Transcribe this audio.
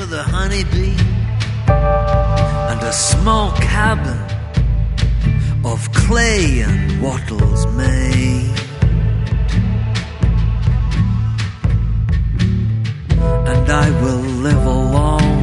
with a honeybee and a small cabin of clay and wattles made. And I will live along